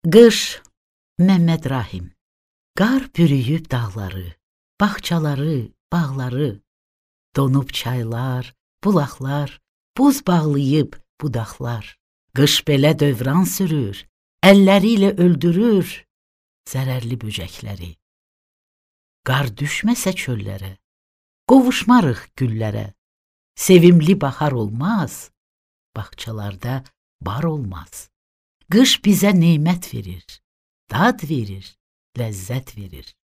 Qış, Məmməd Rahim. Qar bürüyüb dağları, bağçaları, bağları. Donub çaylar, bulaqlar, buz bağlayıb budaqlar. Qış belə dövran sürür, əlləri ilə öldürür zərərli böcəkləri. Qar düşməsə çöllərə, qovuşmarıq güllərə. Sevimli bahar olmaz, bağçalarda bar olmaz. Qış bizə nemət verir, dad verir, ləzzət verir.